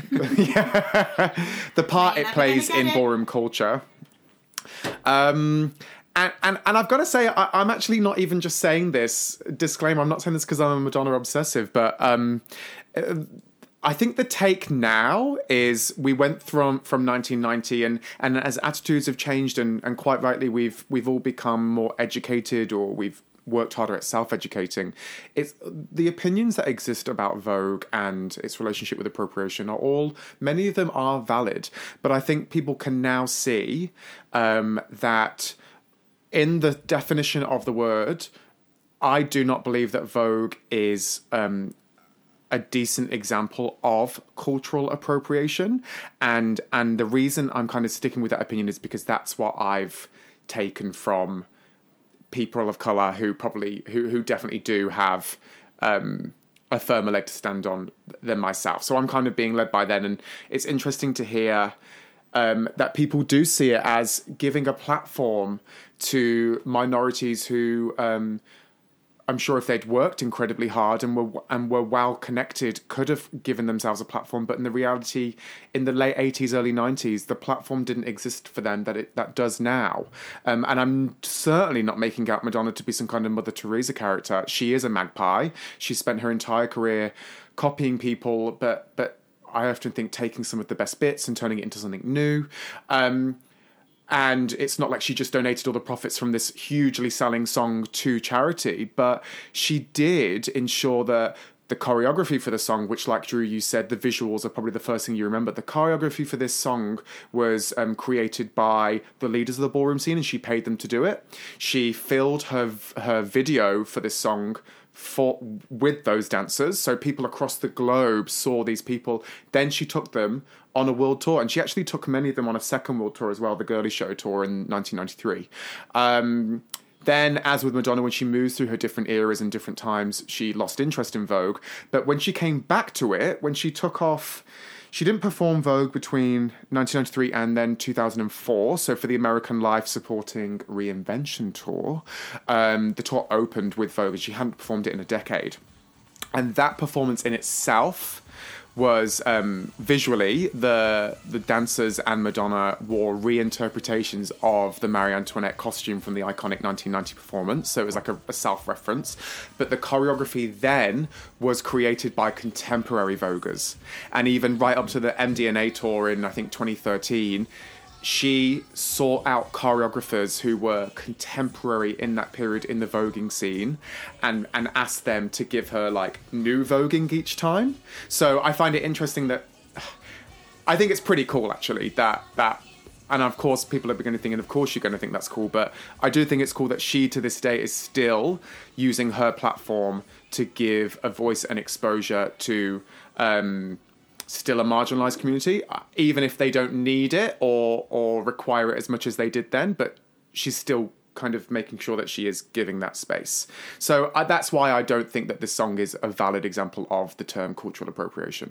the part You're it never plays gonna in get it. ballroom culture. Um, and, and, and I've got to say, I, I'm actually not even just saying this, disclaimer, I'm not saying this because I'm a Madonna obsessive, but um, uh, I think the take now is we went from, from nineteen ninety, and, and as attitudes have changed, and, and quite rightly, we've we've all become more educated, or we've worked harder at self-educating. It's the opinions that exist about Vogue and its relationship with appropriation are all, many of them are valid, but I think people can now see um, that in the definition of the word, I do not believe that Vogue is um, a decent example of cultural appropriation, and and the reason I'm kind of sticking with that opinion is because that's what I've taken from people of colour who probably who who definitely do have um, a firmer leg to stand on than myself. So I'm kind of being led by them, and it's interesting to hear um, that people do see it as giving a platform to minorities who um, I'm sure if they'd worked incredibly hard and were and were well connected, could have given themselves a platform. But in the reality, in the late eighties, early nineties, the platform didn't exist for them that it that does now. Um, and I'm certainly not making out Madonna to be some kind of Mother Teresa character. She is a magpie. She spent her entire career copying people, but but I often think taking some of the best bits and turning it into something new. Um, And it's not like she just donated all the profits from this hugely selling song to charity, but she did ensure that the choreography for the song, which, like Drew, you said, the visuals are probably the first thing you remember. The choreography for this song was um, created by the leaders of the ballroom scene, and she paid them to do it. She filled her her video for this song for with those dancers, so people across the globe saw these people. Then she took them on a world tour, and she actually took many of them on a second world tour as well, the Girly Show tour in nineteen ninety-three. Um, then, as with Madonna, when she moves through her different eras and different times, she lost interest in Vogue. But when she came back to it, when she took off, she didn't perform Vogue between nineteen ninety-three and then two thousand four. So for the American Life Supporting Reinvention Tour, um, the tour opened with Vogue, and she hadn't performed it in a decade. And that performance in itself was um, visually, the the dancers and Madonna wore reinterpretations of the Marie Antoinette costume from the iconic nineteen ninety performance. So it was like a, a self-reference. But the choreography then was created by contemporary Voguers. And even right up to the M D N A tour in, I think, twenty thirteen, she sought out choreographers who were contemporary in that period in the voguing scene and, and asked them to give her like new voguing each time. So I find it interesting that I think it's pretty cool actually that that and of course people are going to think, and of course you're going to think that's cool, but I do think it's cool that she to this day is still using her platform to give a voice and exposure to um still a marginalised community, even if they don't need it or or require it as much as they did then, but she's still kind of making sure that she is giving that space. So uh, that's why I don't think that this song is a valid example of the term cultural appropriation.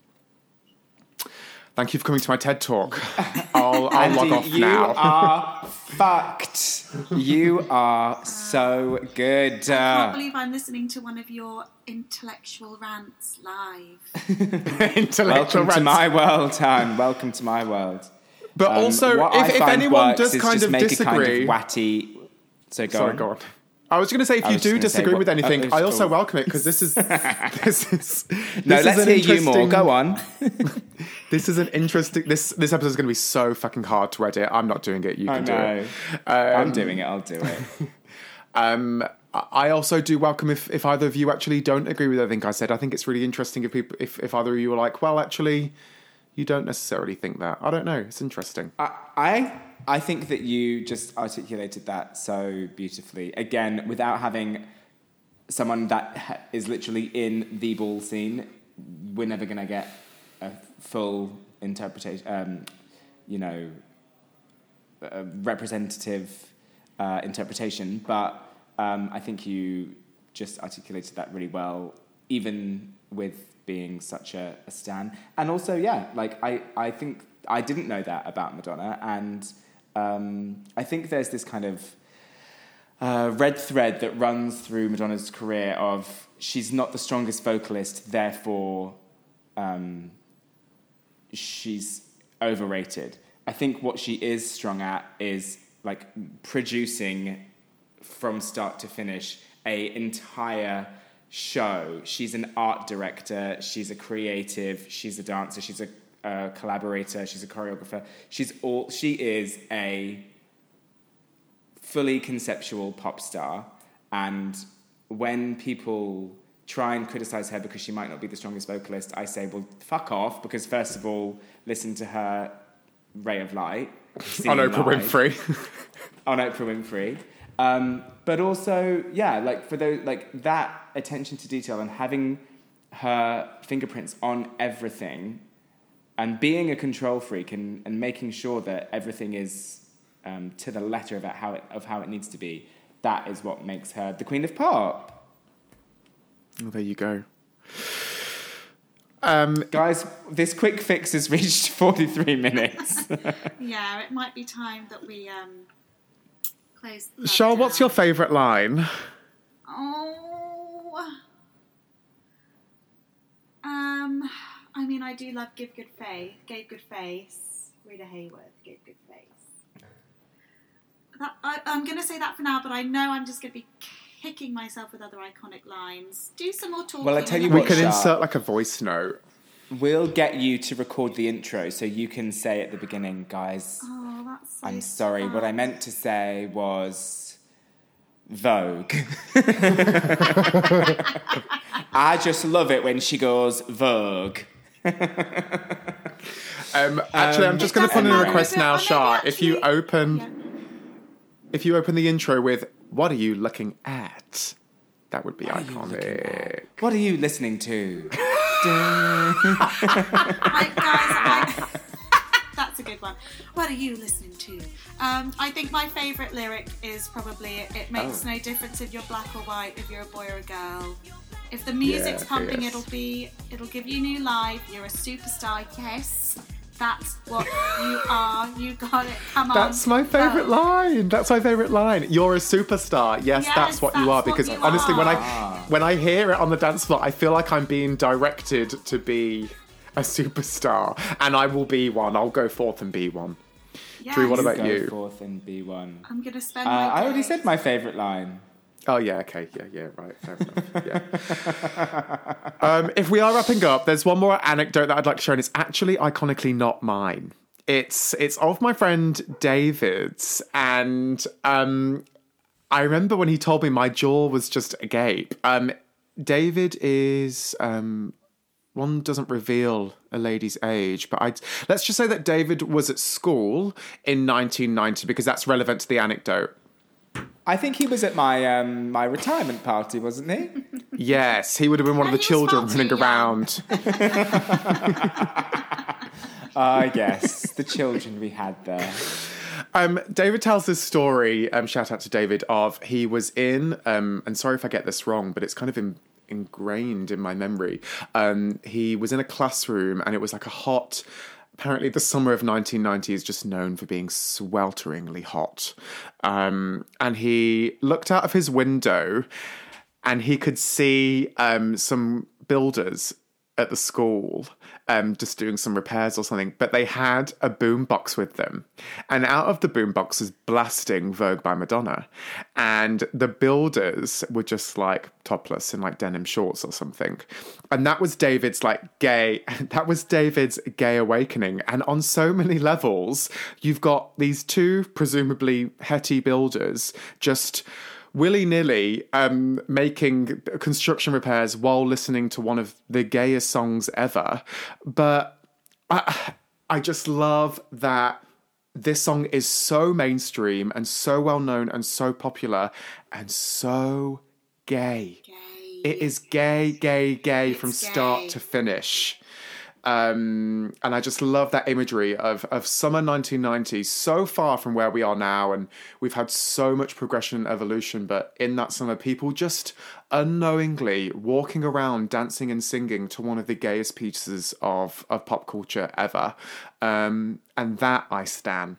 Thank you for coming to my TED Talk. I'll, I'll Andy, log off you now. You are fucked. You are so good. I can't Uh, believe I'm listening to one of your intellectual rants live. Intellectual welcome to rants. my world, Han. Welcome to my world. But Um, also, what I if, if find anyone works does is kind just of make disagree... a kind of watty... So go Sorry, on. go on. I was going to say, if I you was do just gonna say disagree what- with anything, oh, it's I also cool. welcome it, because this is... this is No, this let's is an hear you more. interesting- Go on. This is an interesting... This this episode is going to be so fucking hard to edit. I'm not doing it. You I can do know. it. I'm Um, doing it. I'll do it. Um, I also do welcome if, if either of you actually don't agree with anything I said. I think it's really interesting if people if, if either of you are like, well, actually, you don't necessarily think that. I don't know. It's interesting. I, I I think that you just articulated that so beautifully. Again, without having someone that ha- is literally in the ball scene, we're never going to get a full interpretation, um, you know, a representative uh, interpretation. But um, I think you just articulated that really well, even with being such a, a stan. And also, yeah, like I, I think I didn't know that about Madonna, and um, I think there's this kind of uh, red thread that runs through Madonna's career of she's not the strongest vocalist, therefore um, she's overrated. I think what she is strong at is like producing from start to finish a entire show. She's an art director, she's a creative, she's a dancer, she's a, a collaborator, she's a choreographer. She's all she is a fully conceptual pop star, and when people try and criticize her because she might not be the strongest vocalist, I say, well, fuck off, because first of all, listen to her Ray of Light On Oprah live. Winfrey. on Oprah Winfrey. Um, but also, yeah, like for those, like that attention to detail and having her fingerprints on everything and being a control freak and, and making sure that everything is um, to the letter of how it, of how it needs to be, that is what makes her the queen of pop. Oh, there you go. Um, Guys, this quick fix has reached forty-three minutes. Yeah, it might be time that we um, close. that Charles, what's down. your favourite line? Oh. Um, I mean, I do love Give Good Faith, Gave Good Face, Rita Hayworth, Gave Good Face. That, I, I'm going to say that for now, but I know I'm just going to be kicking myself with other iconic lines. Do some more talking. Well, I tell you We what, could Shah, insert like a voice note. we'll get you to record the intro so you can say at the beginning, guys, Oh, that's so I'm sorry, what I sad. meant to say was Vogue. I just love it when she goes Vogue. Um, actually, I'm just It going to put in a doesn't request matter. now, Or maybe Shah. If you actually- open, Yeah. if you open the intro with "What are you looking at?" that would be What are you looking iconic. What are you listening to? I, guys, I, that's a good one. What are you listening to? Um, I think my favourite lyric is probably "It makes Oh. no difference if you're black or white, if you're a boy or a girl. If the music's Yeah, pumping, yes. it'll be, it'll give you new life. You're a superstar, yes. That's what you are. You got it. Come on. That's my favourite go." line. That's my favourite line. You're a superstar. Yes, Yes, that's what you that's are. what Because you honestly, when I are. when I hear it on the dance floor, I feel like I'm being directed to be a superstar, and I will be one. I'll go forth and be one. Yes. Drew, what about Go you? forth and be one. I'm going to spend Uh, my I already day- said my favourite line. Oh yeah, okay, yeah, yeah, right, fair enough. Yeah. um, if we are wrapping up, there's one more anecdote that I'd like to share, and it's actually iconically not mine. It's it's of my friend David's, and um, I remember when he told me, my jaw was just agape. Um, David is um, one doesn't reveal a lady's age, but I'd, let's just say that David was at school in nineteen ninety because that's relevant to the anecdote. I think he was at my um, my retirement party, wasn't he? Yes, he would have been one of And the he was children far running too young. around. I guess the children we had there. Um, David tells this story, um, shout out to David, of he was in, um, and sorry if I get this wrong, but it's kind of in, ingrained in my memory. Um, he was in a classroom and it was like a hot, apparently the summer of nineteen ninety is just known for being swelteringly hot. Um, and he looked out of his window and he could see um, some builders at the school um, just doing some repairs or something, but they had a boombox with them. And out of the boombox was blasting Vogue by Madonna. And the builders were just like topless in like denim shorts or something. And that was David's like gay, that was David's gay awakening. And on so many levels, you've got these two presumably hetty builders just willy-nilly um, making construction repairs while listening to one of the gayest songs ever. But I, I just love that this song is so mainstream and so well-known and so popular and so gay. Gay. It is gay, gay, gay from It's start gay. to finish. Um, and I just love that imagery of, of summer nineteen ninety, so far from where we are now. And we've had so much progression and evolution. But in that summer, people just unknowingly walking around, dancing and singing to one of the gayest pieces of, of pop culture ever. Um, and that I stan.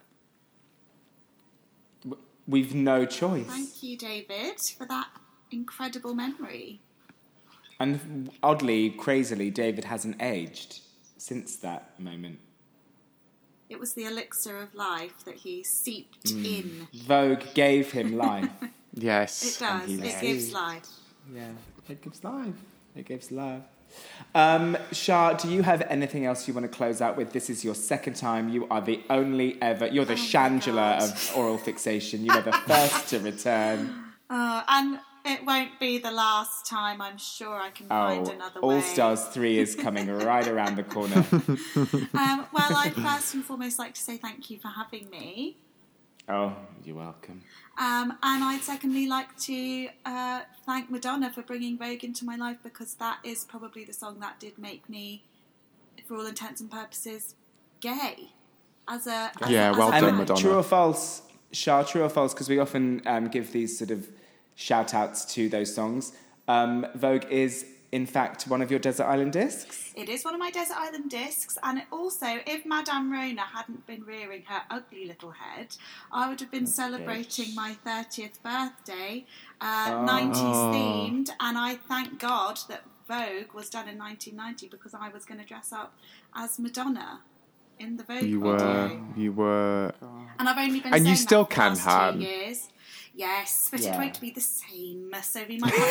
We've no choice. Thank you, David, for that incredible memory. And oddly, crazily, David hasn't aged since that moment. It was the elixir of life that he seeped in. Vogue gave him life. Yes. It does. he It left. gives life. Yeah, it gives life. It gives love. Um, Shah, do you have anything else you want to close out with? This is your second time. You are the only ever. You're the Oh my Shangela God. of oral fixation. You are the first to return. Uh, and it won't be the last time. I'm sure I can find Oh, another All way. Stars three is coming right around the corner. Um, well, I'd first and foremost like to say thank you for having me. Oh, you're welcome. Um, and I'd secondly like to uh, thank Madonna for bringing Vogue into my life, because that is probably the song that did make me, for all intents and purposes, gay. As a as Yeah, a, as well a done, fan. Madonna. True or false, Shah, true or false, because we often um, give these sort of shout-outs to those songs. Um, Vogue is in fact, one of your Desert Island discs? It is one of my Desert Island discs, and it also, if Madame Rona hadn't been rearing her ugly little head, I would have been celebrating bitch. my thirtieth birthday, uh, Oh. nineties themed, and I thank God that Vogue was done in nineteen ninety because I was going to dress up as Madonna in the Vogue You video. were, you were. And I've only been And you saying still that for the can, last Han. two years. Yes, but Yeah. it won't be the same, so we might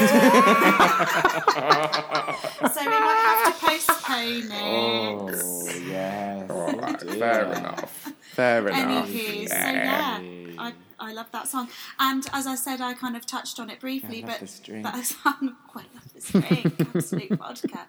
have to, so we might have to postpone it. Oh, yes. All right, dear. fair enough. Fair enough. Anywho, so yeah, I, I love that song. And as I said, I kind of touched on it briefly, I love but this drink. that song, quite love this drink, absolute vodka.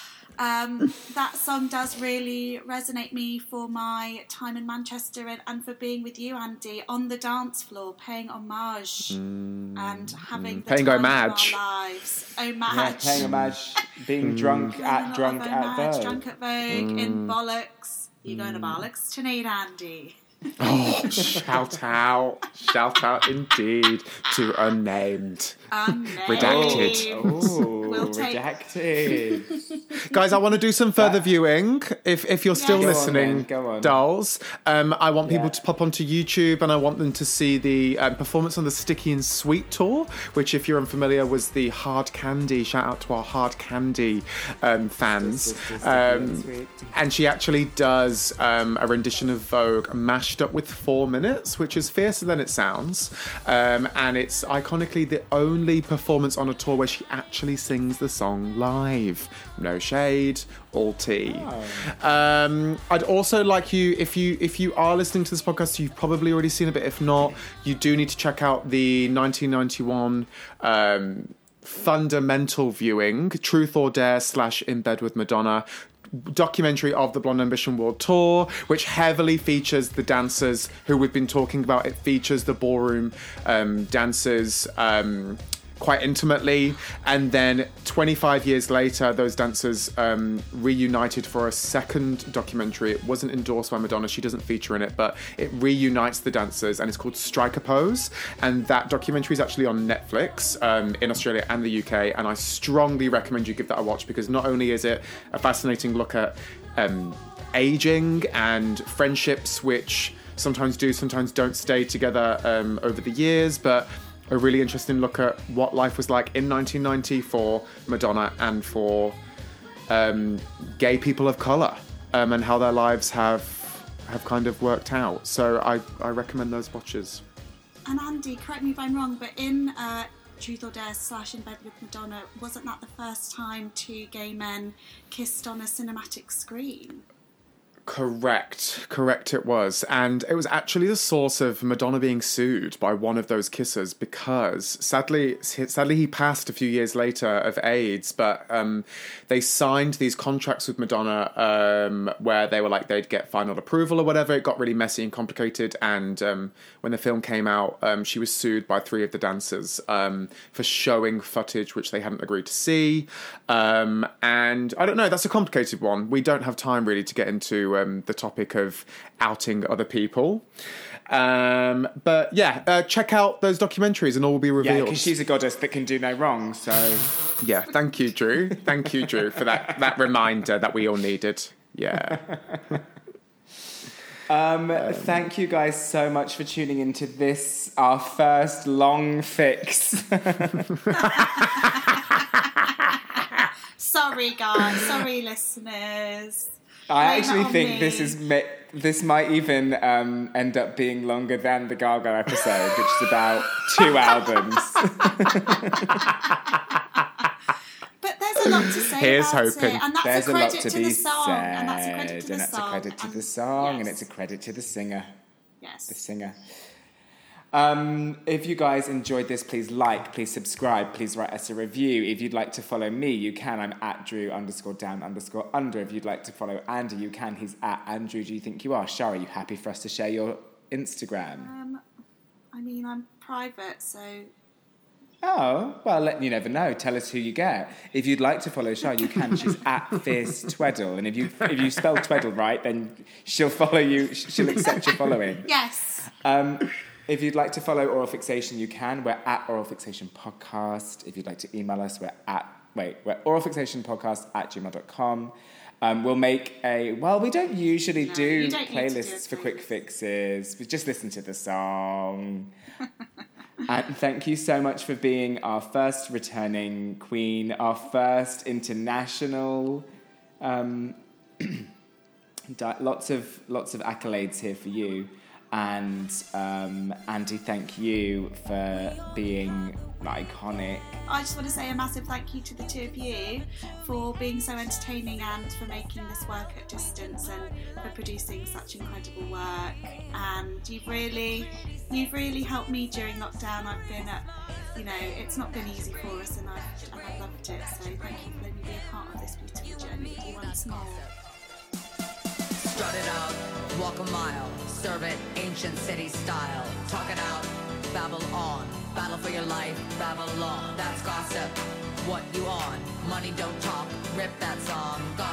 Um, that song does really resonate me for my time in Manchester and, and for being with you, Andy, on the dance floor, paying homage and having the Paying time homage. of our lives. Homage. Yeah, paying homage, being drunk Playing a at lot drunk of at homage, Vogue. Drunk at Vogue, in Bollocks. You going to Bollocks tonight, Andy? Oh, shout out. Shout out indeed to unnamed. Unnamed. Redacted. Oh, We'll take- redacted. Guys, I want to do some further viewing. If if you're still Yes. Go on listening, then, go on. dolls, um, I want people Yeah. to pop onto YouTube and I want them to see the um, performance on the Sticky and Sweet tour, which, if you're unfamiliar, was the Hard Candy. Shout out to our Hard Candy um, fans. Sticky and Um, Sweet. and she actually does um, a rendition of Vogue mashed up with four minutes, which is fiercer than it sounds. Um, and it's iconically the only performance on a tour where she actually sings the song live. No shade, all tea. Um, I'd also like you, if you if you are listening to this podcast, you've probably already seen a bit. If not, you do need to check out the nineteen ninety-one um, fundamental viewing, Truth or Dare slash In Bed with Madonna, documentary of the Blonde Ambition World Tour, which heavily features the dancers who we've been talking about. It features the ballroom um, dancers um, quite intimately, and then twenty-five years later, those dancers um, reunited for a second documentary. It wasn't endorsed by Madonna, she doesn't feature in it, but it reunites the dancers, and it's called Strike a Pose, and that documentary is actually on Netflix um, in Australia and the U K, and I strongly recommend you give that a watch, because not only is it a fascinating look at um, aging and friendships, which sometimes do, sometimes don't stay together um, over the years, but a really interesting look at what life was like in nineteen ninety for Madonna and for um, gay people of colour, um, and how their lives have have kind of worked out. So I, I recommend those watches. And Andy, correct me if I'm wrong, but in uh, Truth or Dare slash In Bed with Madonna, wasn't that the first time two gay men kissed on a cinematic screen? Correct, correct it was. And it was actually the source of Madonna being sued by one of those kissers, because sadly, sadly he passed a few years later of AIDS, but um, they signed these contracts with Madonna um, where they were like they'd get final approval or whatever. It got really messy and complicated, and um, when the film came out, um, she was sued by three of the dancers um, for showing footage which they hadn't agreed to see. Um, and I don't know, that's a complicated one. We don't have time really to get into Um, the topic of outing other people. Um, but yeah, uh, check out those documentaries and all will be Yeah, revealed. because she's a goddess that can do no wrong, so... Yeah, thank you, Drew. Thank you, Drew, for that, that reminder that we all needed. Yeah. Um, thank you guys so much for tuning into this, our first long fix. Sorry, guys. Sorry, listeners. I Blame it actually on think me. this is mi- this might even um, end up being longer than the Gaga episode, which is about two albums. But there's a lot to say Here's about hoping. it, and that's There's a a lot credit to to be the song, said, and that's a credit to the and that's song. a credit to and- the song, and yes. it's a credit to the singer. Yes. The singer. Um, if you guys enjoyed this, please like, please subscribe, please write us a review. If you'd like to follow me, you can. I'm at Drew underscore down underscore under. If you'd like to follow Andy, you can. He's at Andrew. Do you think you are? Shah, are you happy for us to share your Instagram? Um, I mean, I'm private, so Oh, well, let, you never know. Tell us who you get. If you'd like to follow Shah, you can. She's at Fierce Tweddle. And if you if you spell Tweddle right, then she'll follow you. She'll accept your following. yes. Um, if you'd like to follow Oral Fixation, you can. We're at Oral Fixation Podcast. If you'd like to email us, we're at wait, we're oral fixation podcast at gmail dot com. Um, we'll make a, well, we don't usually No, do you don't need to do a playlists for quick playlist. fixes. We just listen to the song. And thank you so much for being our first returning queen, our first international. Um, di- lots of lots of accolades here for you, and um, Andy, thank you for being iconic. I just want to say a massive thank you to the two of you for being so entertaining and for making this work at distance and for producing such incredible work. And you've really, you've really helped me during lockdown. I've been at, you know, it's not been easy for us, and I've, and I've loved it. So thank you for letting me be a part of this beautiful journey with you once more. Strut it out, walk a mile, serve it ancient city style. Talk it out, babble on, battle for your life, Babylon. That's gossip, what you on? Money don't talk, rip that song.